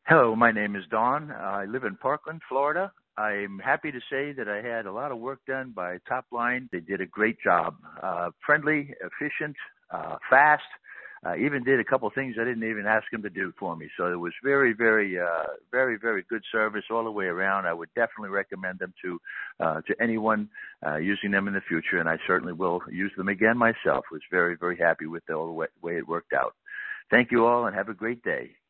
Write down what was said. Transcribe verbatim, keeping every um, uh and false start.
Hello, my name is Don. I live in Parkland, Florida. I'm happy to say that I had a lot of work done by Top Line. They did a great job. Uh, friendly, efficient, uh, fast. Uh, even did a couple of things I didn't even ask them to do for me. So it was very, very, uh, very, very good service all the way around. I would definitely recommend them to uh, to anyone uh, using them in the future, and I certainly will use them again myself. Was very, very happy with the, all the way, way it worked out. Thank you all, and have a great day.